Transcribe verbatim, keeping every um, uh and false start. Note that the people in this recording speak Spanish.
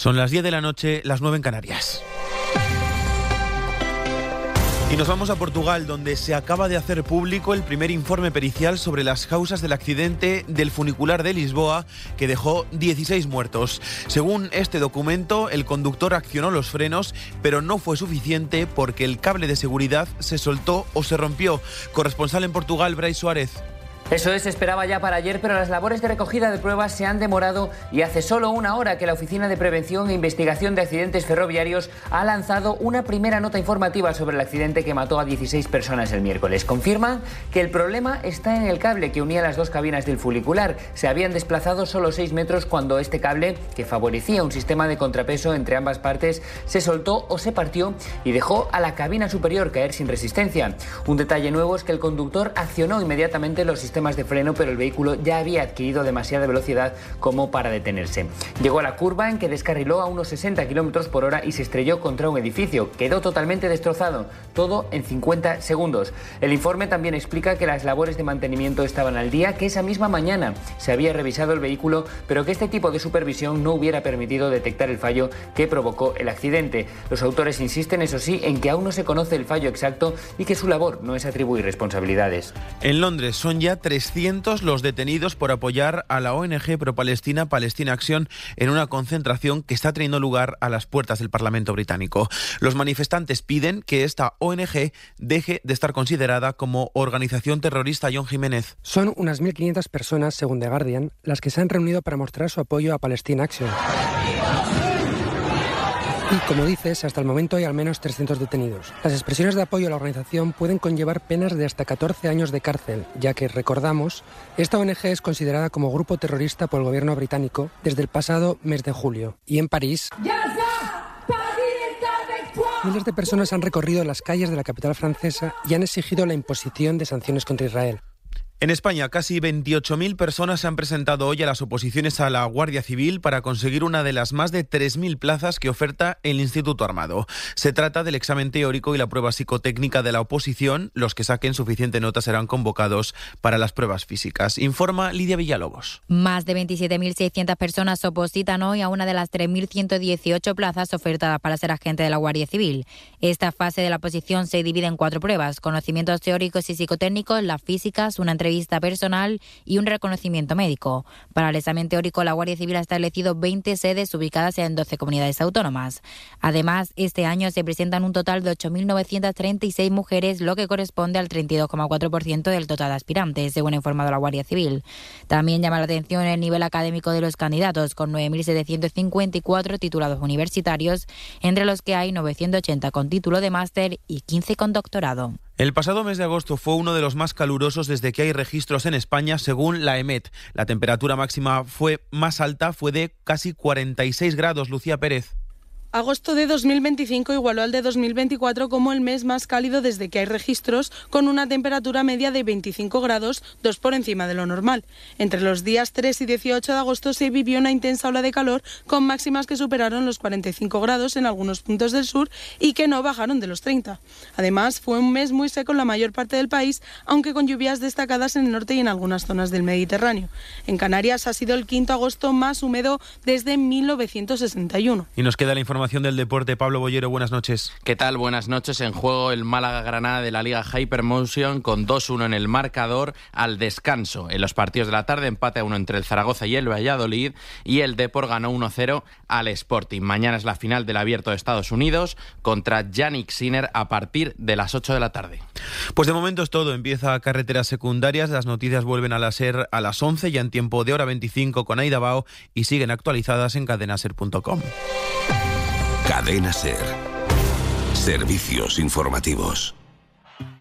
Son las diez de la noche, las nueve en Canarias. Y nos vamos a Portugal, donde se acaba de hacer público el primer informe pericial sobre las causas del accidente del funicular de Lisboa, que dejó dieciséis muertos. Según este documento, el conductor accionó los frenos, pero no fue suficiente porque el cable de seguridad se soltó o se rompió. Corresponsal en Portugal, Brais Suárez. Eso es, se esperaba ya para ayer, pero las labores de recogida de pruebas se han demorado y hace solo una hora que la Oficina de Prevención e Investigación de Accidentes Ferroviarios ha lanzado una primera nota informativa sobre el accidente que mató a dieciséis personas el miércoles. Confirman que el problema está en el cable que unía las dos cabinas del funicular. Se habían desplazado solo seis metros cuando este cable, que favorecía un sistema de contrapeso entre ambas partes, se soltó o se partió y dejó a la cabina superior caer sin resistencia. Un detalle nuevo es que el conductor accionó inmediatamente los sistemas de freno, pero el vehículo ya había adquirido demasiada velocidad como para detenerse. Llegó a la curva en que descarriló a unos sesenta kilómetros por hora y se estrelló contra un edificio. Quedó totalmente destrozado, todo en cincuenta segundos. El informe también explica que las labores de mantenimiento estaban al día, que esa misma mañana se había revisado el vehículo, pero que este tipo de supervisión no hubiera permitido detectar el fallo que provocó el accidente. Los autores insisten, eso sí, en que aún no se conoce el fallo exacto y que su labor no es atribuir responsabilidades. En Londres son ya trescientos los detenidos por apoyar a la O N G pro-Palestina Palestina Action en una concentración que está teniendo lugar a las puertas del Parlamento británico. Los manifestantes piden que esta O N G deje de estar considerada como organización terrorista. John Jiménez. Son unas mil quinientas personas, según The Guardian, las que se han reunido para mostrar su apoyo a Palestina Action. Y, como dices, hasta el momento hay al menos trescientos detenidos. Las expresiones de apoyo a la organización pueden conllevar penas de hasta catorce años de cárcel, ya que, recordamos, esta O N G es considerada como grupo terrorista por el gobierno británico desde el pasado mes de julio. Y en París, miles de personas han recorrido las calles de la capital francesa y han exigido la imposición de sanciones contra Israel. En España, casi veintiocho mil personas se han presentado hoy a las oposiciones a la Guardia Civil para conseguir una de las más de tres mil plazas que oferta el Instituto Armado. Se trata del examen teórico y la prueba psicotécnica de la oposición. Los que saquen suficiente nota serán convocados para las pruebas físicas. Informa Lidia Villalobos. Más de veintisiete mil seiscientas personas se opositan hoy a una de las tres mil ciento dieciocho plazas ofertadas para ser agente de la Guardia Civil. Esta fase de la oposición se divide en cuatro pruebas: conocimientos teóricos y psicotécnicos, las físicas, una entrevista personal y un reconocimiento médico. Para el examen teórico, la Guardia Civil ha establecido veinte sedes ubicadas en doce comunidades autónomas. Además, este año se presentan un total de ocho mil novecientas treinta y seis mujeres, lo que corresponde al treinta y dos coma cuatro por ciento del total de aspirantes, según ha informado la Guardia Civil. También llama la atención el nivel académico de los candidatos, con nueve mil setecientos cincuenta y cuatro titulados universitarios, entre los que hay novecientos ochenta con título de máster y quince con doctorado. El pasado mes de agosto fue uno de los más calurosos desde que hay registros en España, según la EMET. La temperatura máxima fue más alta, fue de casi cuarenta y seis grados. Lucía Pérez. Agosto de dos mil veinticinco igualó al de dos mil veinticuatro como el mes más cálido desde que hay registros, con una temperatura media de veinticinco grados, dos por encima de lo normal. Entre los días tres y dieciocho de agosto se vivió una intensa ola de calor, con máximas que superaron los cuarenta y cinco grados en algunos puntos del sur y que no bajaron de los treinta. Además, fue un mes muy seco en la mayor parte del país, aunque con lluvias destacadas en el norte y en algunas zonas del Mediterráneo. En Canarias ha sido el quinto agosto más húmedo desde mil novecientos sesenta y uno. Y nos queda la información del deporte. Pablo Bollero, buenas noches. ¿Qué tal? Buenas noches. En juego el Málaga-Granada de la Liga Hypermotion con dos uno en el marcador al descanso. En los partidos de la tarde, empate a uno entre el Zaragoza y el Valladolid, y el Depor ganó uno cero al Sporting. Mañana es la final del Abierto de Estados Unidos contra Jannik Sinner a partir de las ocho de la tarde. Pues de momento es todo. Empieza carreteras secundarias. Las noticias vuelven a la SER a las once, ya en tiempo de hora veinticinco con Aida Bao, y siguen actualizadas en cadena ser punto com. Cadena SER. Servicios informativos.